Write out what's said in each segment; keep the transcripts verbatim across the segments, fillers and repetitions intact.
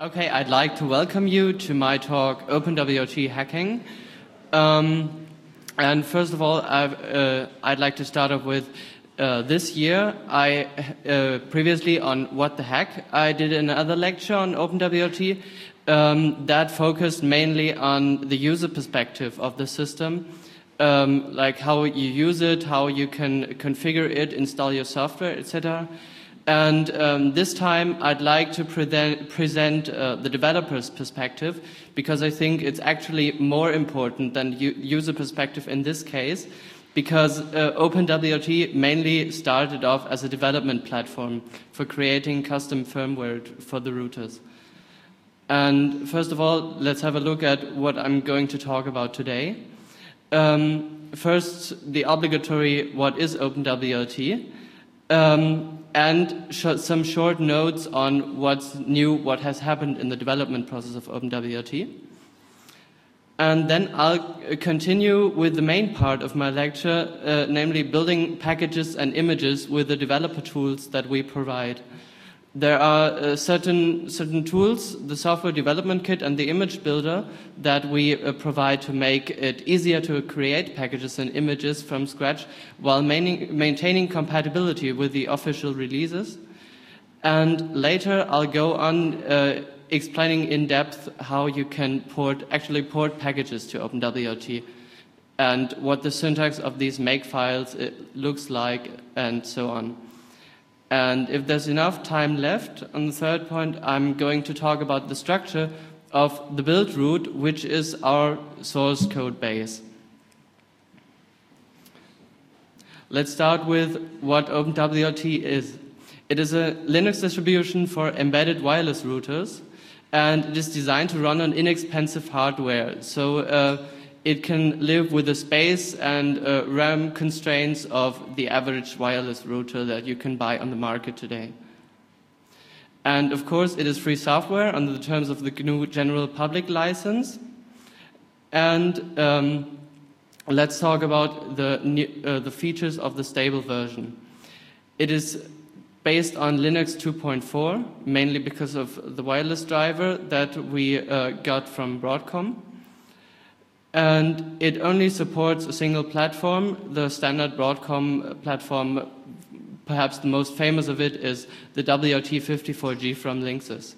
Okay, I'd like to welcome you to my talk, OpenWRT Hacking. Um, and first of all, I've, uh, I'd like to start off with uh, this year. I uh, previously on What the Hack, I did another lecture on OpenWRT um, that focused mainly on the user perspective of the system, um, like how you use it, how you can configure it, install your software, et cetera. And um, this time I'd like to present, present uh, the developer's perspective, because I think it's actually more important than user perspective in this case, because uh, OpenWRT mainly started off as a development platform for creating custom firmware for the routers. And first of all, let's have a look at what I'm going to talk about today. Um, first, the obligatory what is OpenWRT. Um, and sh some short notes on what's new, what has happened in the development process of OpenWRT. And then I'll continue with the main part of my lecture, uh, namely building packages and images with the developer tools that we provide. There are uh, certain, certain tools, the software development kit and the image builder, that we uh, provide to make it easier to create packages and images from scratch while maintaining, maintaining compatibility with the official releases. And later I'll go on uh, explaining in depth how you can port, actually port packages to OpenWRT and what the syntax of these make files uh, looks like and so on. And if there's enough time left, on the third point, I'm going to talk about the structure of the build root, which is our source code base. Let's start with what OpenWRT is. It is a Linux distribution for embedded wireless routers, and it is designed to run on inexpensive hardware. So uh, it can live with the space and uh, RAM constraints of the average wireless router that you can buy on the market today. And of course, it is free software under the terms of the G N U General Public License. And um, let's talk about the, new, uh, the features of the stable version. It is based on Linux two point four, mainly because of the wireless driver that we uh, got from Broadcom. And it only supports a single platform, the standard Broadcom platform. Perhaps the most famous of it is the W R T fifty-four G from Linksys.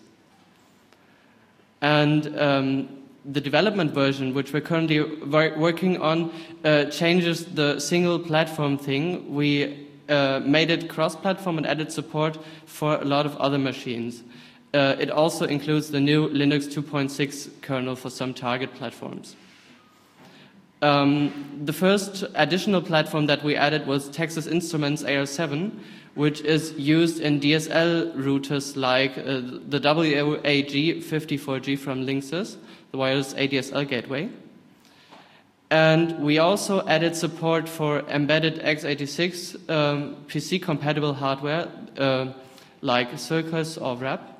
And um, the development version, which we're currently wor working on, uh, changes the single platform thing. We uh, made it cross-platform and added support for a lot of other machines. Uh, it also includes the new Linux two point six kernel for some target platforms. Um, the first additional platform that we added was Texas Instruments A R seven, which is used in D S L routers like uh, the W A G fifty-four G from Linksys, the wireless A D S L gateway. And we also added support for embedded x eighty-six um, P C-compatible hardware uh, like Circus or W R A P.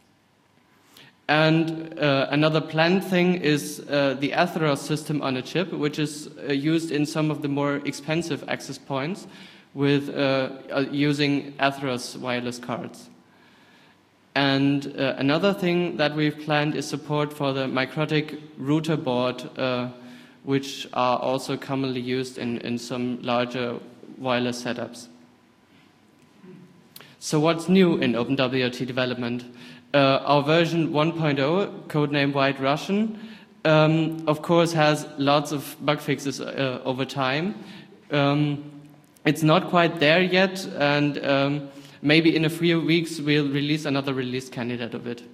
And uh, another planned thing is uh, the Atheros system on a chip, which is uh, used in some of the more expensive access points with uh, uh, using Atheros wireless cards. And uh, another thing that we've planned is support for the Microtik router board, uh, which are also commonly used in, in some larger wireless setups. So what's new in OpenWRT development? Uh, our version one point oh, codenamed White Russian, um, of course has lots of bug fixes uh, over time. Um, it's not quite there yet, and um, maybe in a few weeks we'll release another release candidate of it.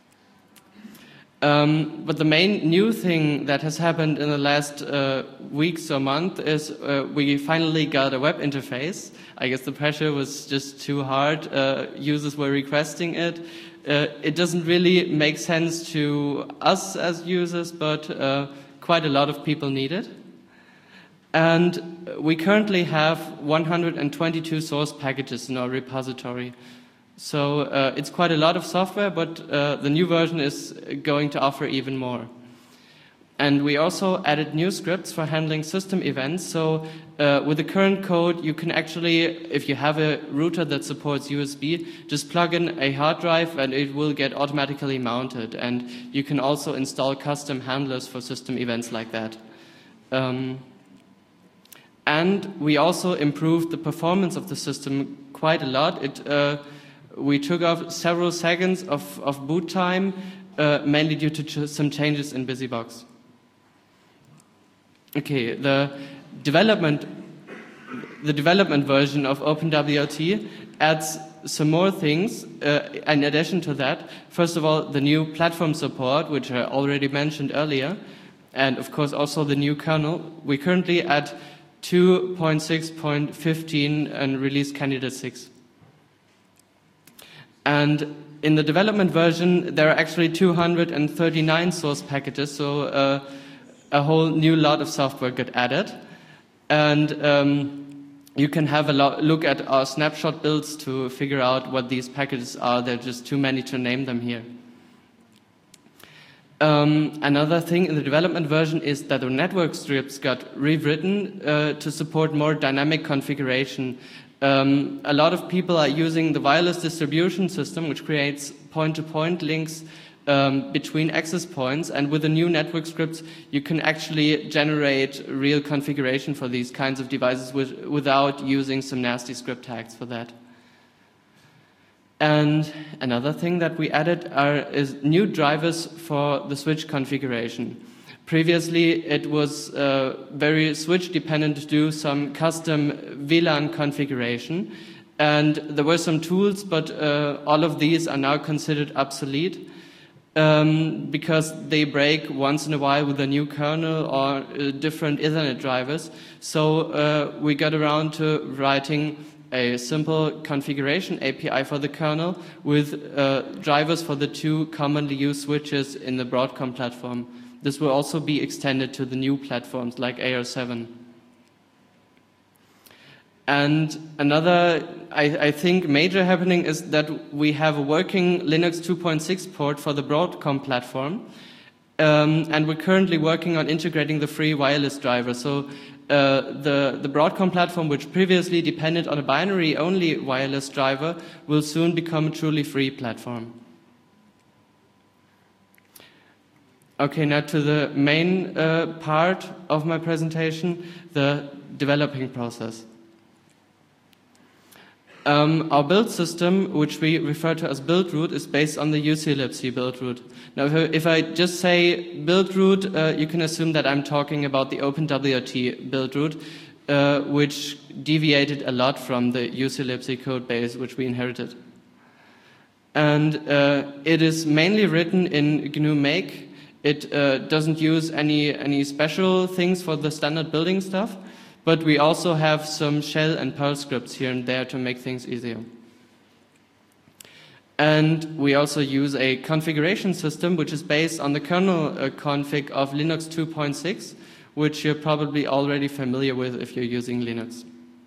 Um, but the main new thing that has happened in the last uh, weeks or month is uh, we finally got a web interface. I guess the pressure was just too hard. Uh, users were requesting it. Uh, it doesn't really make sense to us as users, but uh, quite a lot of people need it. And we currently have one hundred twenty-two source packages in our repository. So uh, it's quite a lot of software, but uh, the new version is going to offer even more. And we also added new scripts for handling system events. So uh, with the current code, you can actually, if you have a router that supports U S B, just plug in a hard drive and it will get automatically mounted. And you can also install custom handlers for system events like that. Um, and we also improved the performance of the system quite a lot. It, uh, we took off several seconds of, of boot time, uh, mainly due to ch some changes in BusyBox. Okay, the development, the development version of OpenWRT adds some more things uh, in addition to that. First of all, the new platform support, which I already mentioned earlier, and of course also the new kernel. We currently at two point six point fifteen and release candidate six. And in the development version, there are actually two hundred thirty-nine source packages, so uh, a whole new lot of software got added. And um, you can have a lo look at our snapshot builds to figure out what these packages are. There are just too many to name them here. Um, another thing in the development version is that the network scripts got rewritten uh, to support more dynamic configuration. Um, a lot of people are using the wireless distribution system, which creates point-to-point links um, between access points, and with the new network scripts, you can actually generate real configuration for these kinds of devices with, without using some nasty script tags for that. And another thing that we added are is new drivers for the switch configuration. Previously, it was uh, very switch dependent to do some custom V LAN configuration, and there were some tools, but uh, all of these are now considered obsolete um, because they break once in a while with a new kernel or uh, different Ethernet drivers. So uh, we got around to writing a simple configuration A P I for the kernel with uh, drivers for the two commonly used switches in the Broadcom platform. This will also be extended to the new platforms like A R seven. And another, I, I think, major happening is that we have a working Linux two point six port for the Broadcom platform. Um, and we're currently working on integrating the free wireless driver. So uh, the, the Broadcom platform, which previously depended on a binary-only wireless driver, will soon become a truly free platform. Okay, now to the main uh, part of my presentation, the developing process. Um, our build system, which we refer to as build root, is based on the U C libc build root. Now, if I, if I just say build root, uh, you can assume that I'm talking about the OpenWRT build root, uh, which deviated a lot from the U C libc code base, which we inherited. And uh, it is mainly written in G N U Make. It uh, doesn't use any, any special things for the standard building stuff, but we also have some shell and Perl scripts here and there to make things easier. And we also use a configuration system which is based on the kernel uh, config of Linux two point six, which you're probably already familiar with if you're using Linux.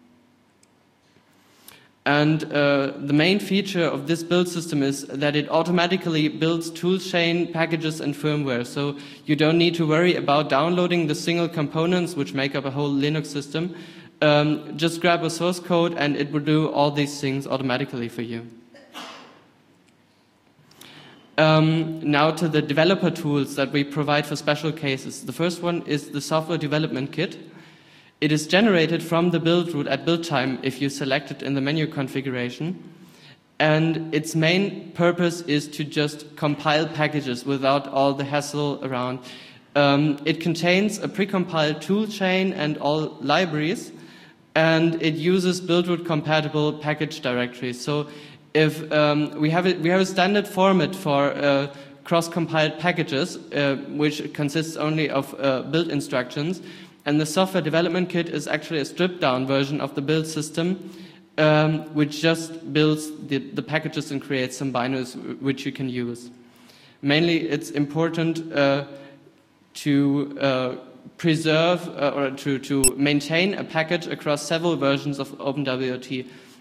And uh, the main feature of this build system is that it automatically builds toolchain packages and firmware. So you don't need to worry about downloading the single components which make up a whole Linux system. Um, just grab a source code and it will do all these things automatically for you. Um, now to the developer tools that we provide for special cases. The first one is the software development kit. It is generated from the build root at build time if you select it in the menu configuration. And its main purpose is to just compile packages without all the hassle around. Um, it contains a precompiled toolchain and all libraries, and it uses build root compatible package directories. So if um, we have a, we have a standard format for uh, cross-compiled packages, uh, which consists only of uh, build instructions. And the software development kit is actually a stripped-down version of the build system, um, which just builds the, the packages and creates some binaries which you can use. Mainly, it's important uh, to uh, preserve uh, or to, to maintain a package across several versions of OpenWRT.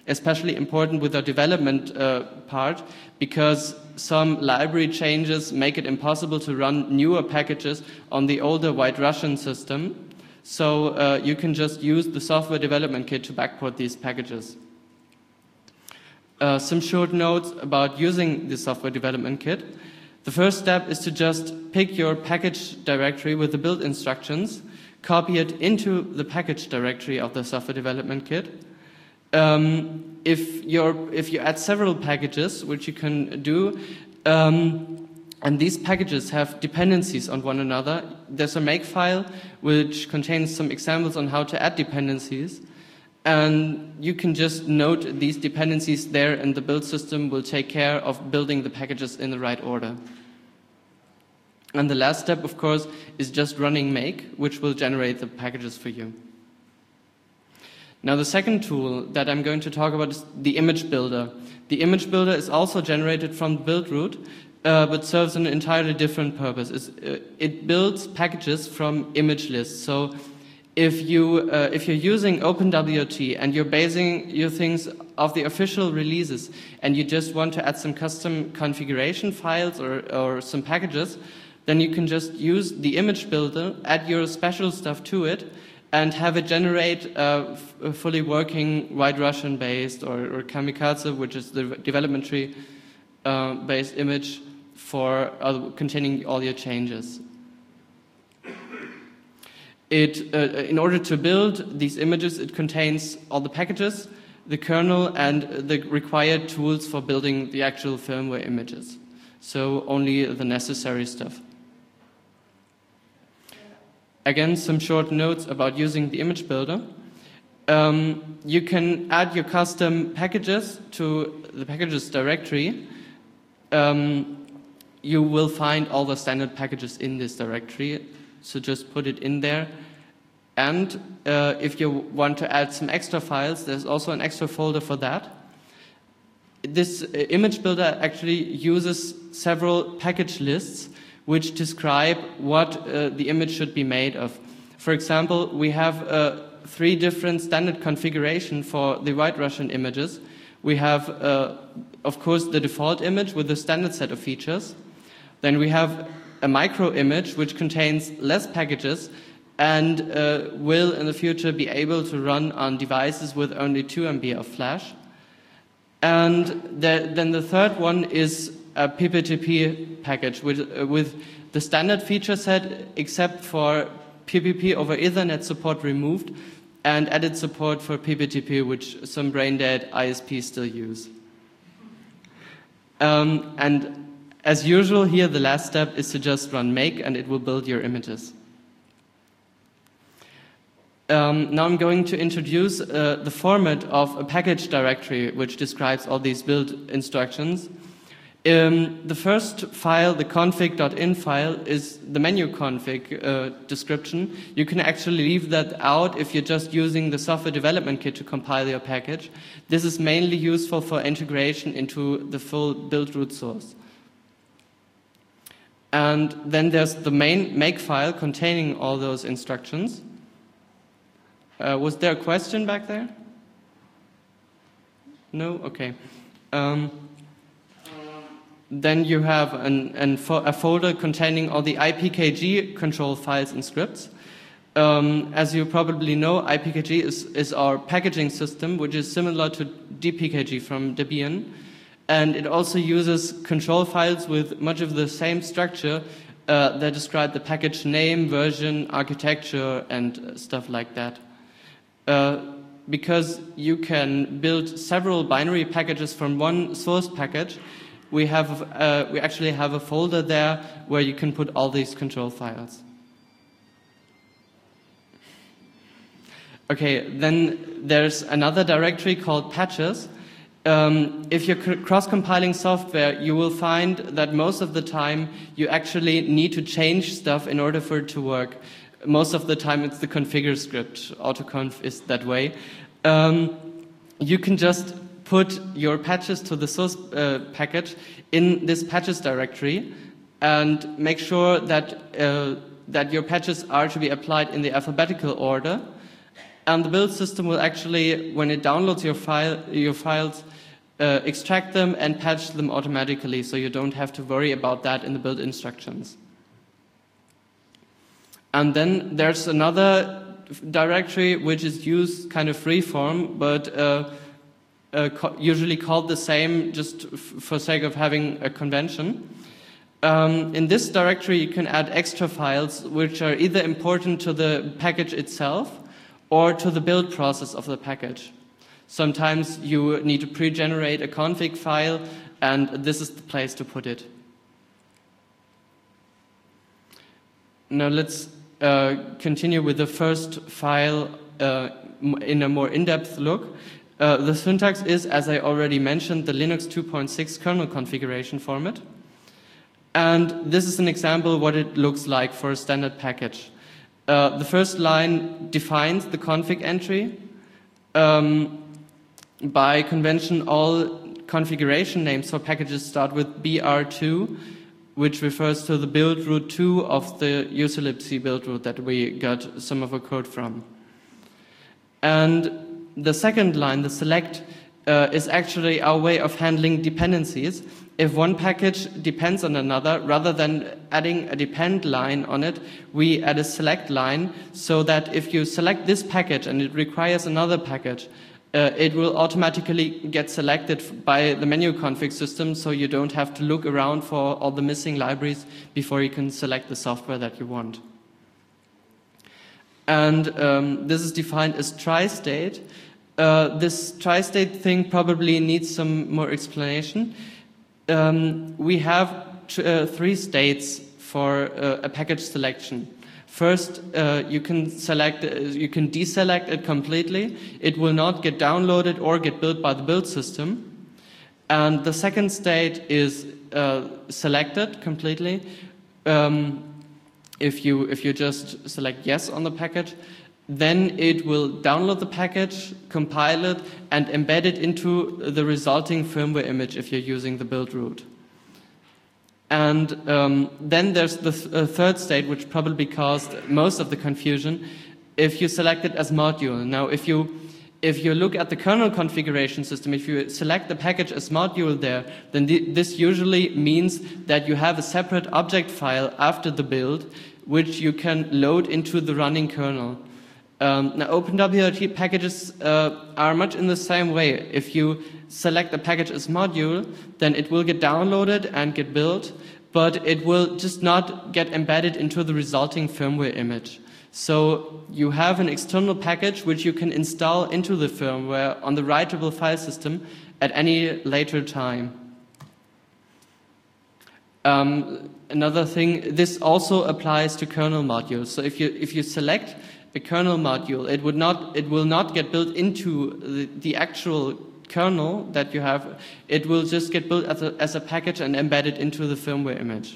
especially important with the development uh, part, because some library changes make it impossible to run newer packages on the older White Russian system. So uh, you can just use the software development kit to backport these packages. Uh, some short notes about using the software development kit. The first step is to just pick your package directory with the build instructions, copy it into the package directory of the software development kit. Um, if, you're, if you add several packages, which you can do, um, and these packages have dependencies on one another, there's a makefile which contains some examples on how to add dependencies. And you can just note these dependencies there, and the build system will take care of building the packages in the right order. And the last step, of course, is just running make, which will generate the packages for you. Now, the second tool that I'm going to talk about is the image builder. The image builder is also generated from the build root, uh, but serves an entirely different purpose. It's, uh, it builds packages from image lists. So If, you, uh, if you're using OpenWrt and you're basing your things off the official releases and you just want to add some custom configuration files or, or some packages, then you can just use the image builder, add your special stuff to it, and have it generate uh, a fully working White Russian based or, or Kamikaze, which is the development tree uh, based image for uh, containing all your changes. It, uh, in order to build these images, it contains all the packages, the kernel, and the required tools for building the actual firmware images. So only the necessary stuff. Again, some short notes about using the image builder. Um, you can add your custom packages to the packages directory. Um, you will find all the standard packages in this directory. So just put it in there. And uh, if you want to add some extra files, there's also an extra folder for that. This uh, image builder actually uses several package lists which describe what uh, the image should be made of. For example, we have uh, three different standard configuration for the White Russian images. We have, uh, of course, the default image with the standard set of features. Then we have a micro image which contains less packages and uh, will in the future be able to run on devices with only two M B of flash. And the, then the third one is a P P T P package with, uh, with the standard feature set except for P P P over Ethernet support removed and added support for P P T P, which some brain-dead I S Ps still use. Um, and as usual, here the last step is to just run make, and it will build your images. Um, now I'm going to introduce uh, the format of a package directory which describes all these build instructions. Um, the first file, the config.in file, is the menu config uh, description. You can actually leave that out if you're just using the software development kit to compile your package. This is mainly useful for integration into the full build root source. And then there's the main make file containing all those instructions. Uh, was there a question back there? No? Okay. Um, then you have an, an fo a folder containing all the I P K G control files and scripts. Um, as you probably know, I P K G is, is our packaging system, which is similar to D P K G from Debian. And it also uses control files with much of the same structure uh, that describe the package name, version, architecture, and uh, stuff like that. Uh, because you can build several binary packages from one source package, we, have, uh, we actually have a folder there where you can put all these control files. Okay, then there's another directory called patches. Um, if you're cross-compiling software, you will find that most of the time you actually need to change stuff in order for it to work. Most of the time it's the configure script. Autoconf is that way. Um, you can just put your patches to the source uh, package in this patches directory and make sure that, uh, that your patches are to be applied in the alphabetical order. And the build system will actually, when it downloads your file, your files, uh, extract them and patch them automatically, so you don't have to worry about that in the build instructions. And then there's another directory which is used kind of freeform, but uh, uh, co usually called the same just f for sake of having a convention. Um, in this directory you can add extra files which are either important to the package itself or to the build process of the package. Sometimes you need to pre-generate a config file, and this is the place to put it. Now let's uh, continue with the first file uh, in a more in-depth look. Uh, the syntax is, as I already mentioned, the Linux two point six kernel configuration format. And this is an example of what it looks like for a standard package. Uh, the first line defines the config entry. Um, by convention, all configuration names for packages start with B R two, which refers to the build root two of the userlibc build root that we got some of our code from. And the second line, the select, uh, is actually our way of handling dependencies. If one package depends on another, rather than adding a depend line on it, we add a select line, so that if you select this package and it requires another package, uh, it will automatically get selected by the menu config system, so you don't have to look around for all the missing libraries before you can select the software that you want. And um, this is defined as tri-state. Uh, this tri-state thing probably needs some more explanation. Um, we have uh, three states for uh, a package selection. First, uh, you can select, uh, you can deselect it completely. It will not get downloaded or get built by the build system. And the second state is uh, selected completely. Um, if you if you just select yes on the package, then it will download the package, compile it, and embed it into the resulting firmware image if you're using the build root. And um, then there's the th uh, third state, which probably caused most of the confusion, if you select it as module. Now, if you, if you look at the kernel configuration system, if you select the package as module there, then th this usually means that you have a separate object file after the build, which you can load into the running kernel. Um, now, OpenWRT packages uh, are much in the same way. If you select a package as module, then it will get downloaded and get built, but it will just not get embedded into the resulting firmware image. So you have an external package which you can install into the firmware on the writable file system at any later time. Um, another thing, this also applies to kernel modules. So if you, if you select a kernel module, it would not, it will not get built into the, the actual kernel that you have. It will just get built as a, as a package and embedded into the firmware image.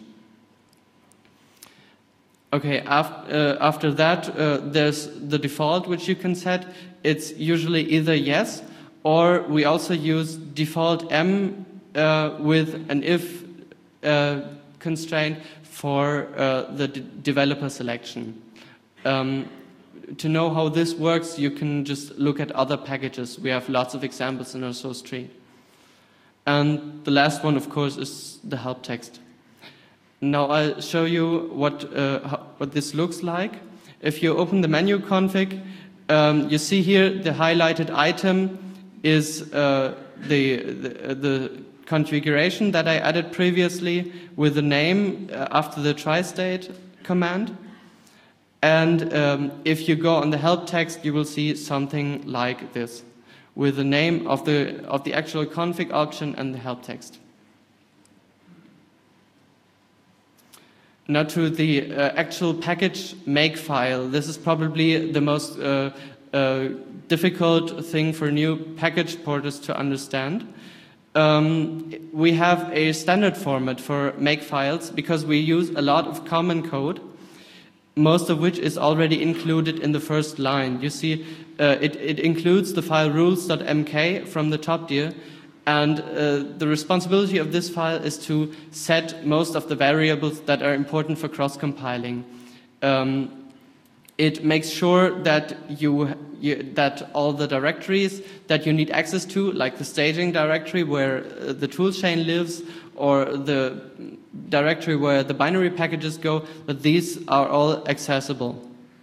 Okay, after, uh, after that, uh, there's the default which you can set. It's usually either yes, or we also use default M uh, with an if uh, constraint for uh, the de developer selection. Um, To know how this works, you can just look at other packages. We have lots of examples in our source tree. And the last one, of course, is the help text. Now I'll show you what, uh, how, what this looks like. If you open the menu config, um, you see here the highlighted item is uh, the, the, the configuration that I added previously with the name uh, after the tri-state command. And um, if you go on the help text, you will see something like this, with the name of the, of the actual config option and the help text. Now to the uh, actual package makefile. This is probably the most uh, uh, difficult thing for new package porters to understand. Um, we have a standard format for makefiles because we use a lot of common code, most of which is already included in the first line. You see, uh, it, it includes the file rules.mk from the top tier, and uh, the responsibility of this file is to set most of the variables that are important for cross-compiling. Um, It makes sure that you, you that all the directories that you need access to, like the staging directory where uh, the toolchain lives, or the directory where the binary packages go, that these are all accessible.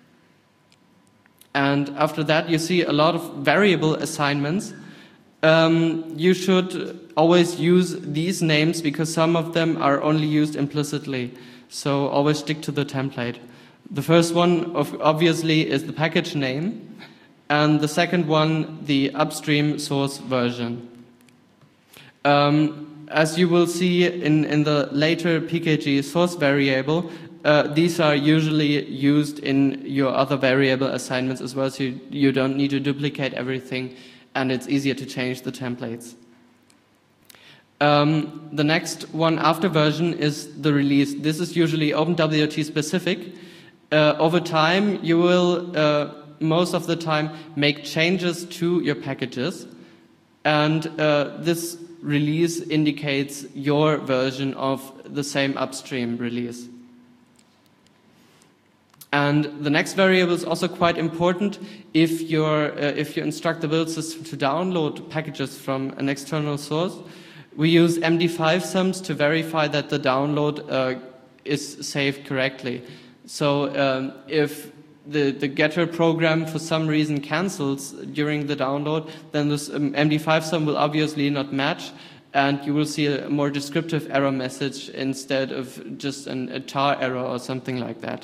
And after that, you see a lot of variable assignments. Um, you should always use these names because some of them are only used implicitly. So always stick to the template. The first one, of, obviously, is the package name, and the second one, the upstream source version. Um, as you will see in, in the later P K G source variable, uh, these are usually used in your other variable assignments as well, so you, you don't need to duplicate everything, and it's easier to change the templates. Um, the next one after version is the release. This is usually OpenWrt specific. Uh, over time, you will, uh, most of the time, make changes to your packages, and uh, this release indicates your version of the same upstream release. And the next variable is also quite important. If, you're, uh, if you instruct the build system to download packages from an external source, we use M D five sums to verify that the download uh, is saved correctly. So um, if the, the getter program for some reason cancels during the download, then this um, M D five sum will obviously not match, and you will see a more descriptive error message instead of just an, a tar error or something like that.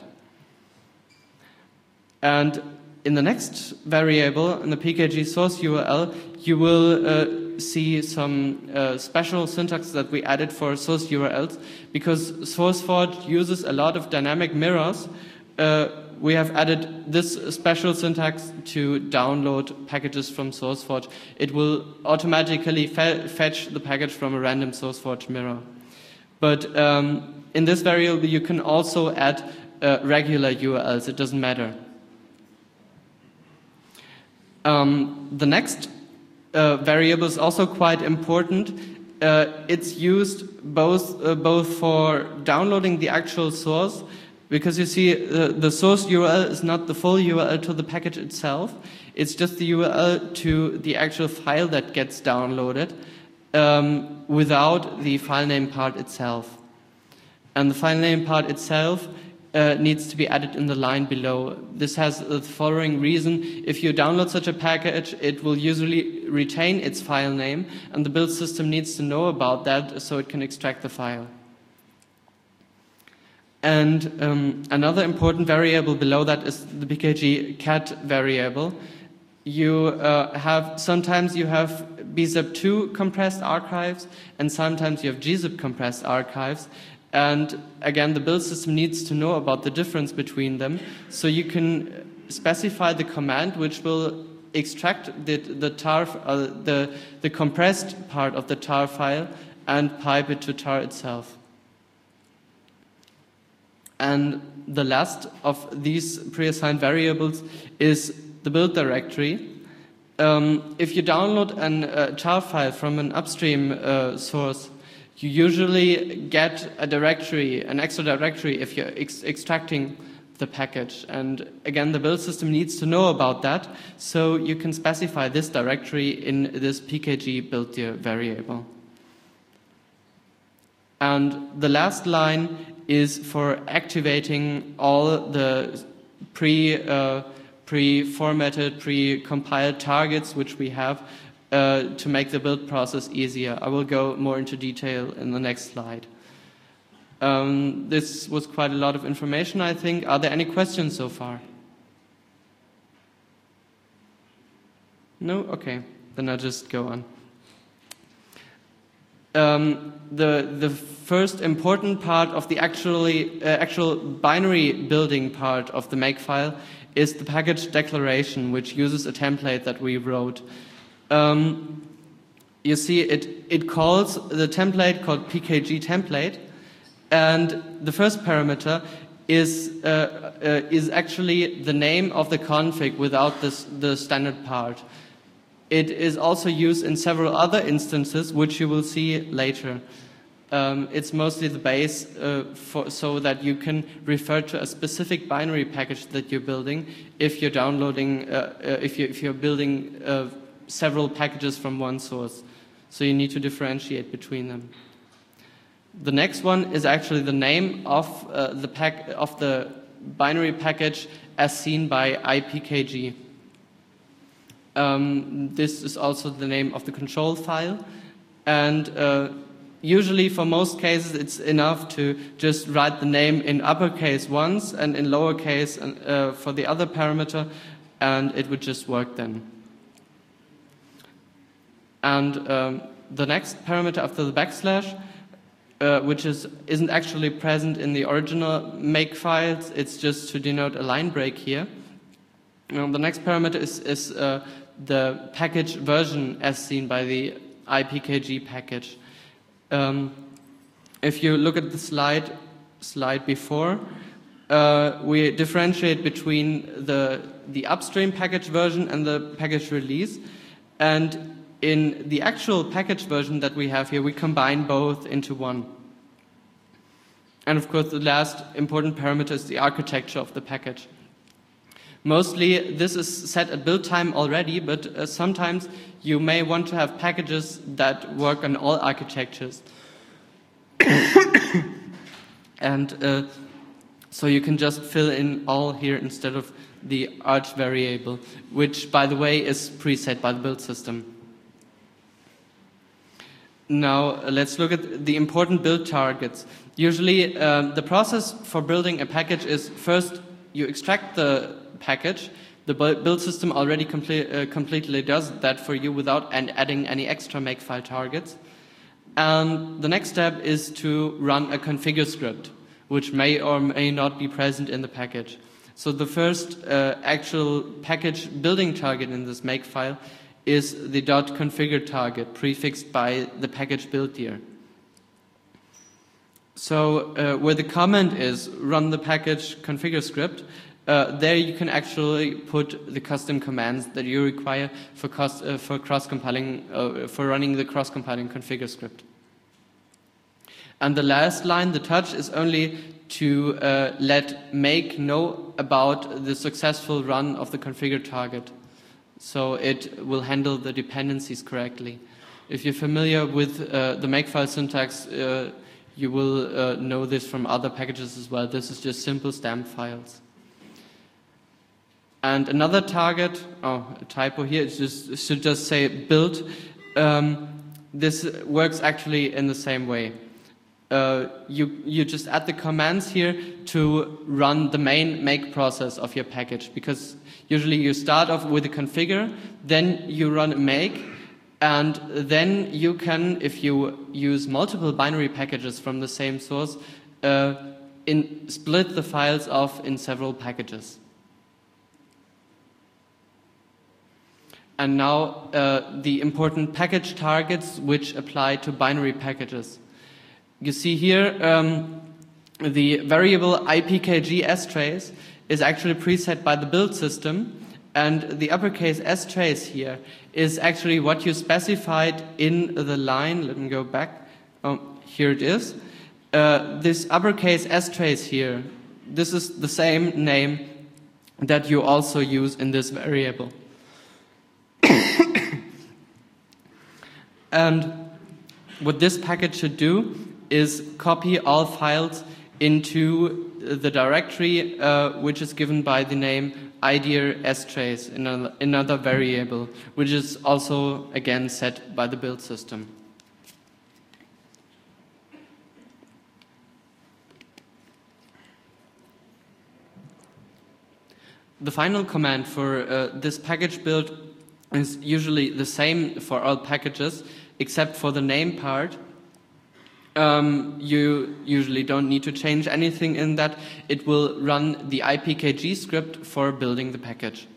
And in the next variable, in the P K G source U R L, you will uh, see some uh, special syntax that we added for source U R Ls. Because SourceForge uses a lot of dynamic mirrors, uh, we have added this special syntax to download packages from SourceForge. It will automatically fe fetch the package from a random SourceForge mirror. But um, in this variable, you can also add uh, regular U R Ls. It doesn't matter. Um, the next uh, variable is also quite important. Uh, it's used both uh, both for downloading the actual source, because you see uh, the source U R L is not the full U R L to the package itself. It's just the U R L to the actual file that gets downloaded um, without the file name part itself. And the file name part itself Uh, needs to be added in the line below. This has the following reason. If you download such a package, it will usually retain its file name, and the build system needs to know about that so it can extract the file. And um, another important variable below that is the P K G cat variable. You uh, have, sometimes you have B zip two compressed archives, and sometimes you have G zip compressed archives. And again, the build system needs to know about the difference between them. So you can specify the command which will extract the, the, tar, uh, the, the compressed part of the tar file and pipe it to tar itself. And the last of these pre-assigned variables is the build directory. Um, if you download a uh, tar file from an upstream uh, source, you usually get a directory, an extra directory, if you're ex extracting the package. And again, the build system needs to know about that, so you can specify this directory in this P K G build-dir variable. And the last line is for activating all the pre, uh, pre-formatted, pre-compiled targets which we have Uh, to make the build process easier. I will go more into detail in the next slide. Um, this was quite a lot of information, I think. Are there any questions so far? No? Okay. Then I'll just go on. Um, the, the first important part of the actually, uh, actual binary building part of the Makefile is the package declaration, which uses a template that we wrote. Um, you see, it, it calls the template called P K G template, and the first parameter is, uh, uh, is actually the name of the config without this, the standard part. It is also used in several other instances, which you will see later. Um, it's mostly the base uh, for, so that you can refer to a specific binary package that you're building if you're downloading, uh, uh, if, you, if you're building uh, several packages from one source. So you need to differentiate between them. The next one is actually the name of, uh, the, pack, of the binary package as seen by I P K G. Um, this is also the name of the control file. And uh, usually, for most cases, it's enough to just write the name in uppercase once and in lowercase uh, for the other parameter, and it would just work then. And um, the next parameter after the backslash, uh, which is, isn't actually present in the original make files, it's just to denote a line break here. Um, the next parameter is, is uh, the package version as seen by the I P K G package. Um, if you look at the slide slide before, uh, we differentiate between the the upstream package version and the package release, and in the actual package version that we have here, we combine both into one. And of course, the last important parameter is the architecture of the package. Mostly, this is set at build time already, but uh, sometimes you may want to have packages that work on all architectures. And uh, so you can just fill in all here instead of the arch variable, which, by the way, is preset by the build system. Now, uh, let's look at the important build targets. Usually, um, the process for building a package is first you extract the package. The build system already complete, uh, completely does that for you without an adding any extra makefile targets. And the next step is to run a configure script, which may or may not be present in the package. So the first uh, actual package building target in this makefile is the .configure target prefixed by the package build dir. So uh, where the command is run the package configure script, Uh, there you can actually put the custom commands that you require for, cost, uh, for cross-compiling, uh, for running the cross-compiling configure script. And the last line, the touch, is only to uh, let make know about the successful run of the configure target. So it will handle the dependencies correctly. If you're familiar with uh, the makefile syntax, uh, you will uh, know this from other packages as well. This is just simple stamp files. And another target, oh, a typo here, it just, it should just say build. Um, this works actually in the same way. Uh, you, you just add the commands here to run the main make process of your package, because usually you start off with a configure, then you run a make, and then you can, if you use multiple binary packages from the same source, uh, in, split the files off in several packages. And now uh, the important package targets which apply to binary packages. You see here um, the variable I P K G strace is actually preset by the build system, and the uppercase strace here is actually what you specified in the line. Let me go back. Oh, here it is. Uh, this uppercase strace here, this is the same name that you also use in this variable. And what this package should do is copy all files into the directory uh, which is given by the name idir strace, another, another variable, which is also again set by the build system. The final command for uh, this package build is usually the same for all packages, except for the name part. Um, you usually don't need to change anything in that. It will run the I P K G script for building the package.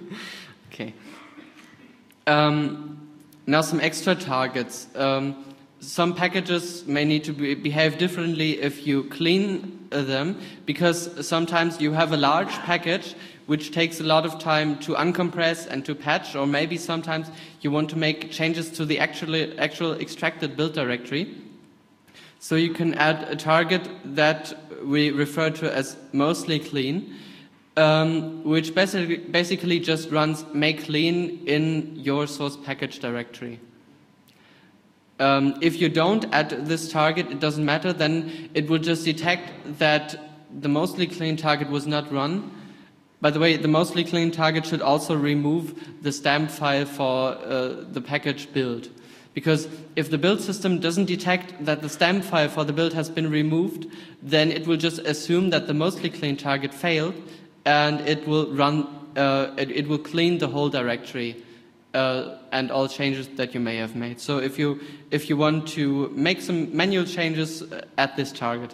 Okay. Um, now some extra targets. Um, some packages may need to be, behave differently if you clean uh, them, because sometimes you have a large package which takes a lot of time to uncompress and to patch, or maybe sometimes you want to make changes to the actually, actual extracted build directory. So you can add a target that we refer to as mostly clean, um, which basically, basically just runs make clean in your source package directory. Um, if you don't add this target, it doesn't matter, then it will just detect that the mostly clean target was not run. By the way, the mostly clean target should also remove the stamp file for uh, the package build. Because if the build system doesn't detect that the stamp file for the build has been removed, then it will just assume that the mostly clean target failed, and it will run, uh, it, it will clean the whole directory uh, and all changes that you may have made. So if you, if you want to make some manual changes, uh, at this target.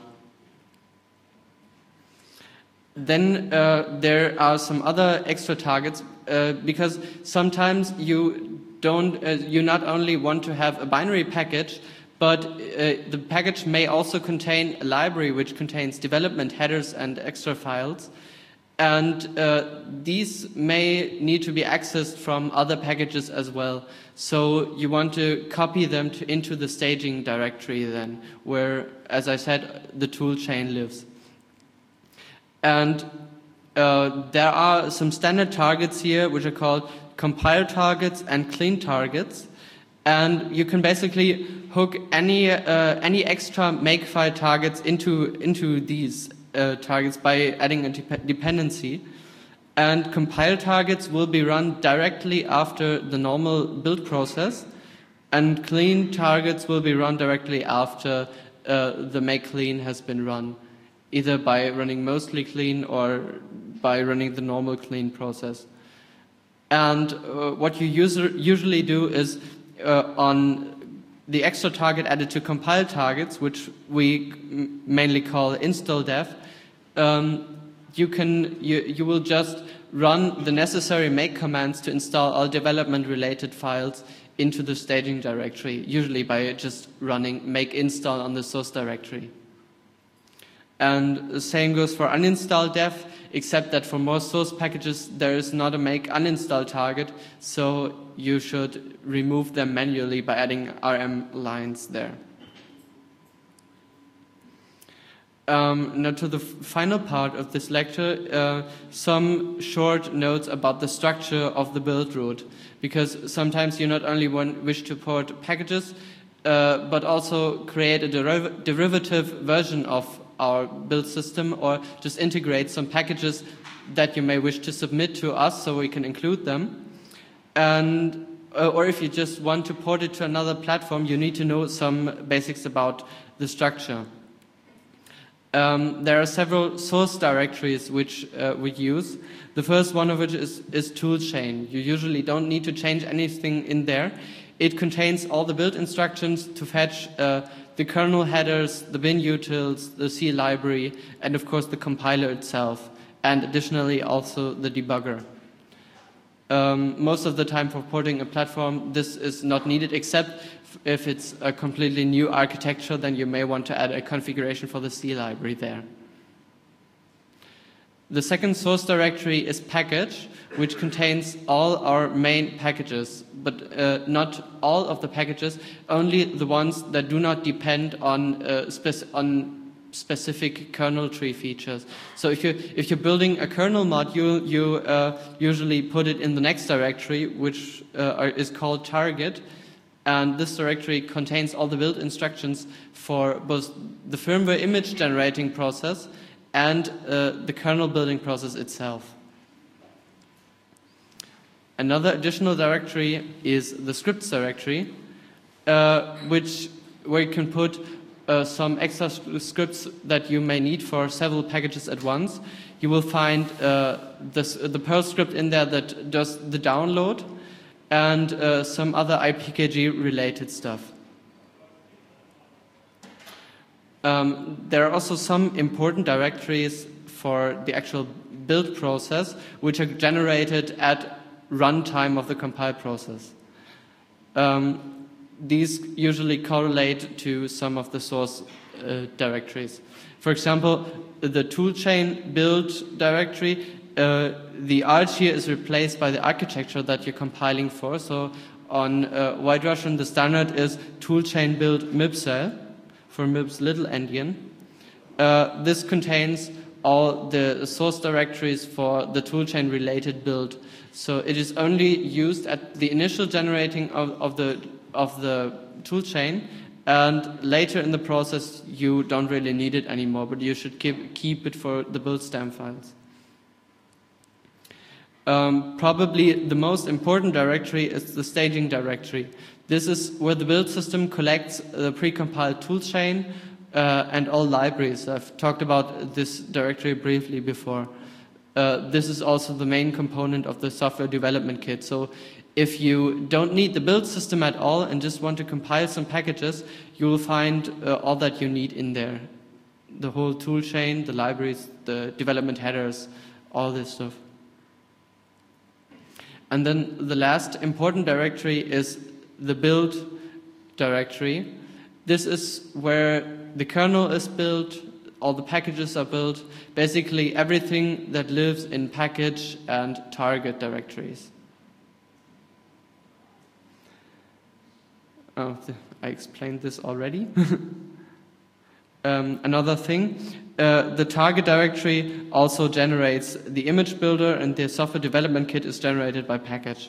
Then uh, there are some other extra targets, uh, because sometimes you don't, uh, you not only want to have a binary package, but uh, the package may also contain a library which contains development headers and extra files. And uh, these may need to be accessed from other packages as well. So you want to copy them to, into the staging directory then, where, as I said, the tool chain lives. And uh, there are some standard targets here which are called compile targets and clean targets. And you can basically hook any, uh, any extra makefile targets into, into these uh, targets by adding a de dependency. And compile targets will be run directly after the normal build process. And clean targets will be run directly after uh, the make clean has been run, either by running mostly clean or by running the normal clean process. And uh, what you usually do is uh, on the extra target added to compile targets, which we mainly call install dev, um, you can you, you will just run the necessary make commands to install all development related files into the staging directory, usually by just running make install on the source directory. And the same goes for uninstall dev, except that for most source packages there is not a make uninstall target, so you should remove them manually by adding R M lines there. Um, now to the final part of this lecture, uh, some short notes about the structure of the build root, because sometimes you not only want, wish to port packages, uh, but also create a deriv derivative version of our build system, or just integrate some packages that you may wish to submit to us so we can include them. And, uh, or if you just want to port it to another platform, you need to know some basics about the structure. Um, there are several source directories which uh, we use. The first one of which is, is toolchain. You usually don't need to change anything in there. It contains all the build instructions to fetch uh, the kernel headers, the bin utils, the C library, and of course the compiler itself, and additionally also the debugger. Um, most of the time for porting a platform, this is not needed, except if it's a completely new architecture, then you may want to add a configuration for the C library there. The second source directory is package, which contains all our main packages, but uh, not all of the packages, only the ones that do not depend on, uh, spec on specific kernel tree features. So if, you, if you're building a kernel module, you uh, usually put it in the next directory, which uh, is called target. And this directory contains all the build instructions for both the firmware image generating process and uh, the kernel building process itself. Another additional directory is the scripts directory, uh, which where you can put uh, some extra scripts that you may need for several packages at once. You will find uh, this, the Perl script in there that does the download, and uh, some other I P K G related stuff. Um, there are also some important directories for the actual build process, which are generated at runtime of the compile process. Um, these usually correlate to some of the source uh, directories. For example, the toolchain build directory, uh, the arch here is replaced by the architecture that you're compiling for. So on uh, White Russian, the standard is toolchain build mibcell for mibs little endian. Uh, this contains all the source directories for the toolchain related build. So it is only used at the initial generating of, of the of the toolchain, and later in the process you don't really need it anymore, but you should keep keep it for the build stem files. Um, probably the most important directory is the staging directory. This is where the build system collects the precompiled toolchain uh, and all libraries. I've talked about this directory briefly before. Uh, this is also the main component of the software development kit. So if you don't need the build system at all and just want to compile some packages, you will find uh, all that you need in there. The whole toolchain, the libraries, the development headers, all this stuff. And then the last important directory is the build directory. This is where the kernel is built, all the packages are built, basically everything that lives in package and target directories. Oh, I explained this already. um, another thing, uh, the target directory also generates the image builder, and the software development kit is generated by package.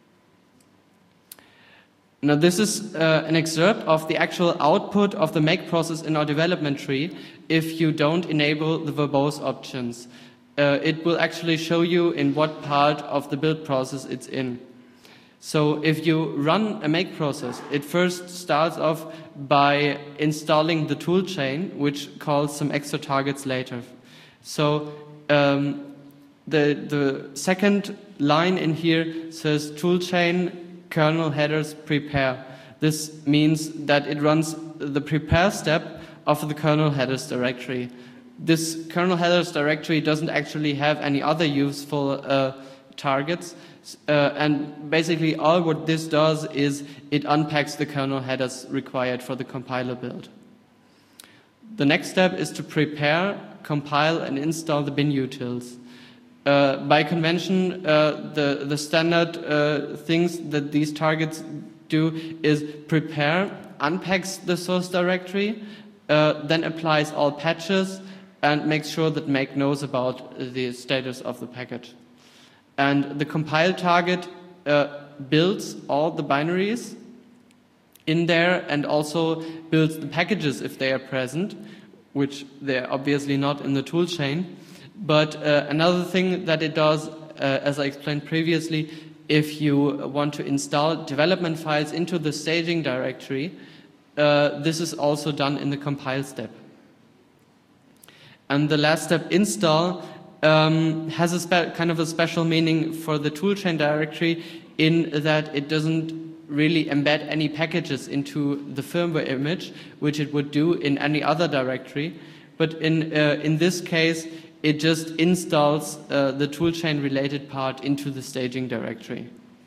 Now this is uh, an excerpt of the actual output of the make process in our development tree if you don't enable the verbose options. Uh, it will actually show you in what part of the build process it's in. So if you run a make process, it first starts off by installing the toolchain, which calls some extra targets later. So um, the, the second line in here says toolchain kernel headers prepare. This means that it runs the prepare step of the kernel headers directory. This kernel headers directory doesn't actually have any other useful uh, targets. Uh, and basically all what this does is it unpacks the kernel headers required for the compiler build. The next step is to prepare, compile, and install the bin utils. Uh, by convention, uh, the, the standard uh, things that these targets do is prepare, unpacks the source directory, uh, then applies all patches, and makes sure that make knows about the status of the package. And the compile target uh, builds all the binaries in there and also builds the packages if they are present, which they're obviously not in the toolchain. But uh, another thing that it does, uh, as I explained previously, if you want to install development files into the staging directory, uh, this is also done in the compile step. And the last step, install, Um, has a spe kind of a special meaning for the toolchain directory in that it doesn't really embed any packages into the firmware image, which it would do in any other directory. But in, uh, in this case, it just installs uh, the toolchain related part into the staging directory.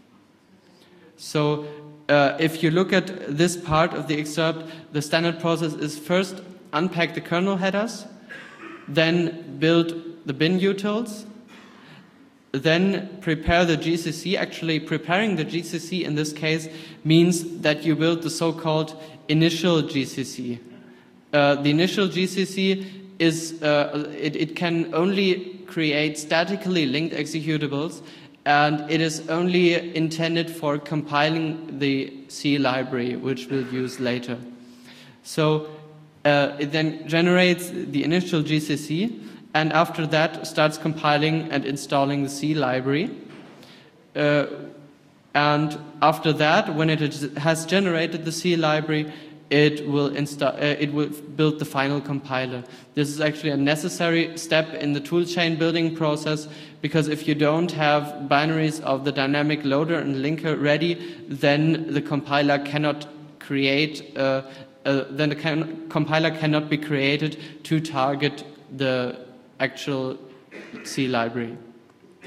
So uh, if you look at this part of the excerpt, the standard process is first unpack the kernel headers, then build the bin utils, then prepare the G C C. Actually, preparing the G C C in this case means that you build the so-called initial G C C. Uh, the initial G C C is, uh, it, it can only create statically linked executables, and it is only intended for compiling the C library, which we'll use later. So uh, it then generates the initial G C C, and after that starts compiling and installing the C library. Uh, and after that, when it has generated the C library, it will install, uh, it will build the final compiler. This is actually a necessary step in the toolchain building process, because if you don't have binaries of the dynamic loader and linker ready, then the compiler cannot create, uh, uh, then the can compiler cannot be created to target the actual C library.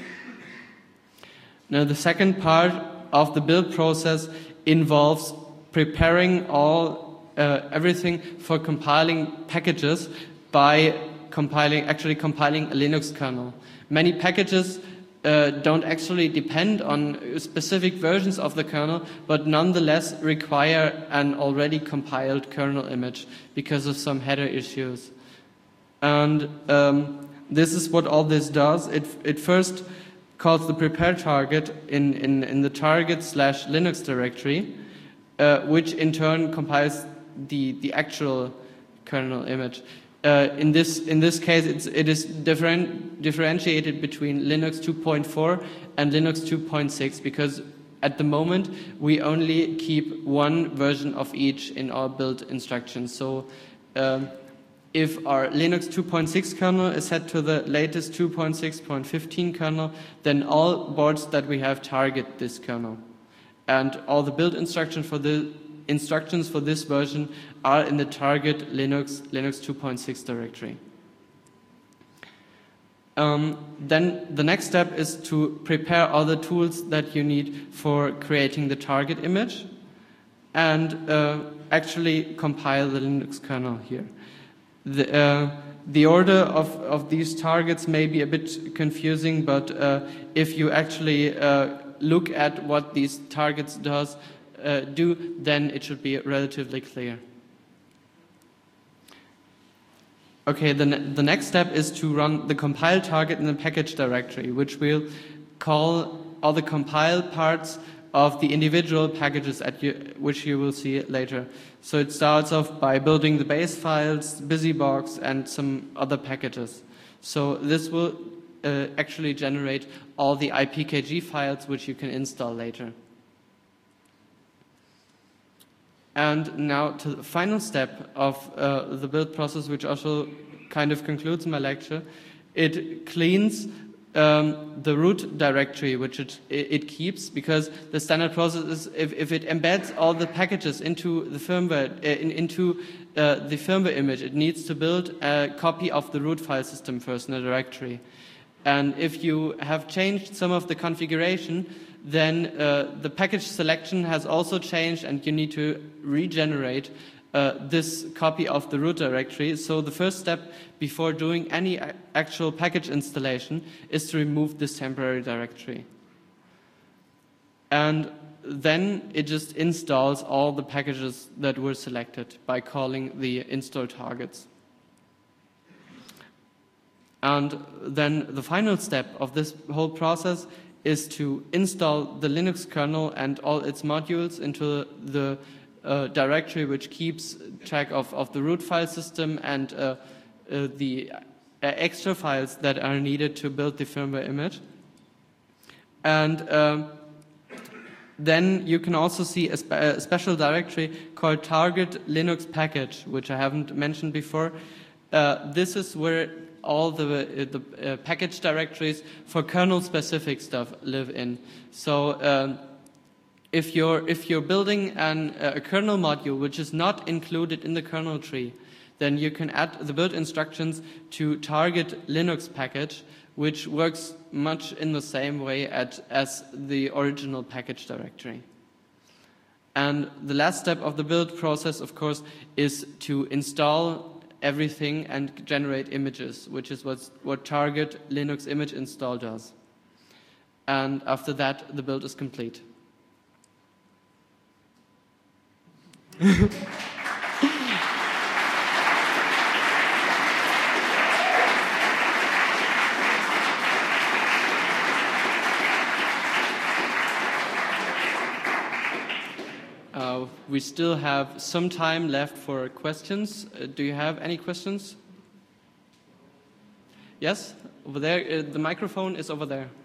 Now, the second part of the build process involves preparing all uh, everything for compiling packages by compiling actually compiling a Linux kernel. Many packages uh, don't actually depend on specific versions of the kernel, but nonetheless require an already compiled kernel image because of some header issues. And um, this is what all this does. It it first calls the prepare target in, in, in the target slash Linux directory, uh, which in turn compiles the, the actual kernel image. Uh, in this in this case, it's, it is different, differentiated between Linux two point four and Linux two point six because at the moment we only keep one version of each in our build instructions. So um, if our Linux two point six kernel is set to the latest two point six point fifteen kernel, then all boards that we have target this kernel. And all the build instructions for the instructions for this version are in the target Linux Linux two point six directory. Um, then the next step is to prepare all the tools that you need for creating the target image and uh, actually compile the Linux kernel here. The, uh, the order of, of these targets may be a bit confusing, but uh, if you actually uh, look at what these targets does, uh, do, then it should be relatively clear. Okay, the, ne the next step is to run the compile target in the package directory, which will call all the compile parts of the individual packages at you, which you will see later. So it starts off by building the base files, BusyBox, and some other packages. So this will uh, actually generate all the I P K G files which you can install later. And now to the final step of uh, the build process, which also kind of concludes my lecture. It cleans um, the root directory, which it, it keeps, because the standard process is if, if it embeds all the packages into the firmware, uh, in, into uh, the firmware image, it needs to build a copy of the root file system first in the directory. And if you have changed some of the configuration, then uh, the package selection has also changed and you need to regenerate uh, this copy of the root directory. So the first step before doing any actual package installation is to remove this temporary directory. And then it just installs all the packages that were selected by calling the install targets. And then the final step of this whole process is to install the Linux kernel and all its modules into the uh, directory which keeps track of, of the root file system and uh, uh, the uh, extra files that are needed to build the firmware image. And um, then you can also see a, spe a special directory called target Linux package, which I haven't mentioned before. Uh, this is where all the, uh, the uh, package directories for kernel-specific stuff live in. So um, if you're if you're building an, uh, a kernel module which is not included in the kernel tree, then you can add the build instructions to target Linux package, which works much in the same way at, as the original package directory. And the last step of the build process, of course, is to install everything and generate images, which is what's, what target Linux image install does. And after that, the build is complete. Uh, we still have some time left for questions. Uh, do you have any questions? Yes, over there. Uh, the microphone is over there.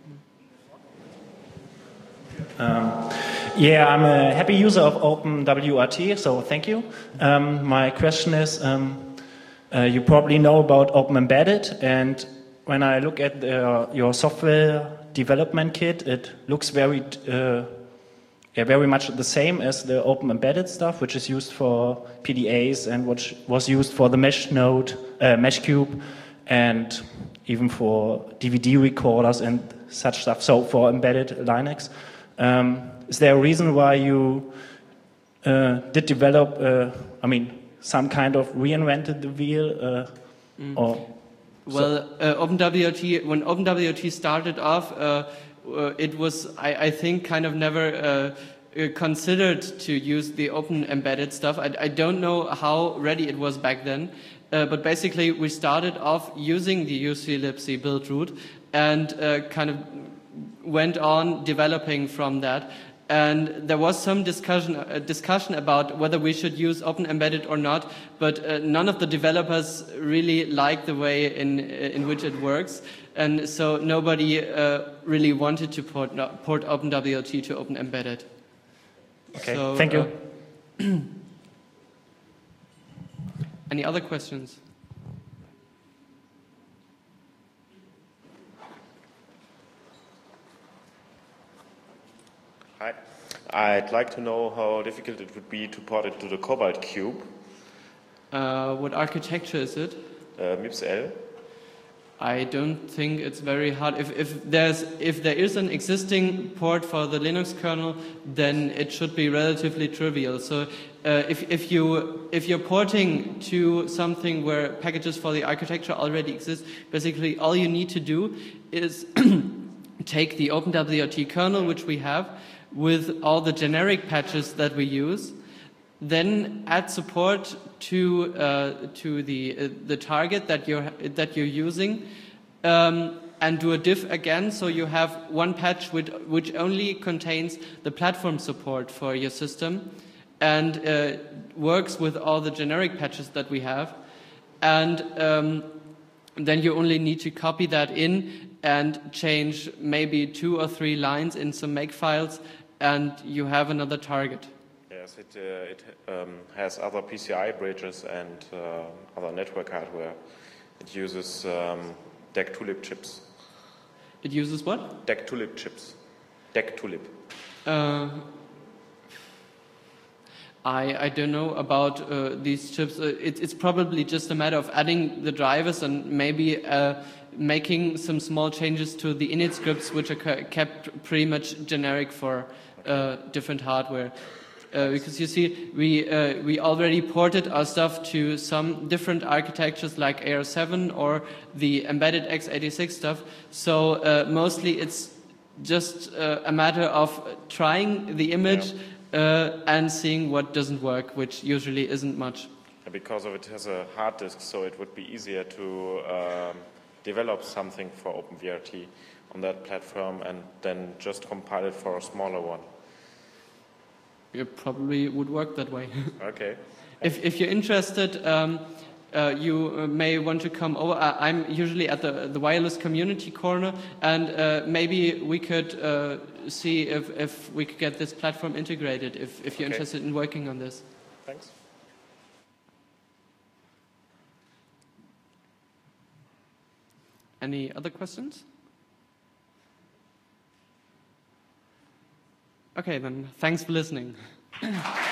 Um, yeah, I'm a happy user of OpenWRT, so thank you. Um, my question is, um, uh, you probably know about Open Embedded, and when I look at uh, your software development kit, it looks very uh, Yeah, very much the same as the Open Embedded stuff, which is used for P D As and which was used for the Mesh Node, uh, Meshcube, and even for D V D recorders and such stuff. So for embedded Linux, um, is there a reason why you uh, did develop, uh, I mean, some kind of reinvented the wheel, uh, mm. or... Well, uh, OpenWRT, when OpenWRT started off, uh, uh, it was, I, I think, kind of never uh, considered to use the open embedded stuff. I, I don't know how ready it was back then, uh, but basically we started off using the U C libc build root and uh, kind of went on developing from that. And there was some discussion, uh, discussion about whether we should use Open Embedded or not, but uh, none of the developers really liked the way in, in which it works. And so nobody uh, really wanted to port, port OpenWRT to Open Embedded. Okay, so, thank you. Uh, any other questions? Hi. I'd like to know how difficult it would be to port it to the Cobalt Cube. Uh, what architecture is it? Uh, MIPS L. I don't think it's very hard. If, if, there's, if there is an existing port for the Linux kernel, then it should be relatively trivial. So uh, if, if, you, if you're porting to something where packages for the architecture already exist, basically all you need to do is take the OpenWRT kernel, which we have, with all the generic patches that we use, then add support to uh, to the uh, the target that you're that you're using, um, and do a diff again. So you have one patch which which only contains the platform support for your system, and uh, works with all the generic patches that we have, and um, then you only need to copy that in and change maybe two or three lines in some make files, and you have another target. Yes, it, uh, it um, has other P C I bridges and uh, other network hardware. It uses um, D E C Tulip chips. It uses what? D E C Tulip chips. D E C Tulip. Uh, I, I don't know about uh, these chips. Uh, it, it's probably just a matter of adding the drivers and maybe uh, making some small changes to the init scripts, which are kept pretty much generic for uh, different hardware. Uh, because you see, we uh, we already ported our stuff to some different architectures like A R seven or the embedded x eighty-six stuff. So uh, mostly it's just uh, a matter of trying the image uh, and seeing what doesn't work, which usually isn't much. Because of it has a hard disk, so it would be easier to um, develop something for OpenWRT on that platform and then just compile it for a smaller one. It probably would work that way. Okay. If, if you're interested, um, uh, you may want to come over. Uh, I'm usually at the, the wireless community corner, and uh, maybe we could uh, see if, if we could get this platform integrated, if, if you're Okay. interested in working on this. Thanks. Any other questions? Okay, then thanks for listening.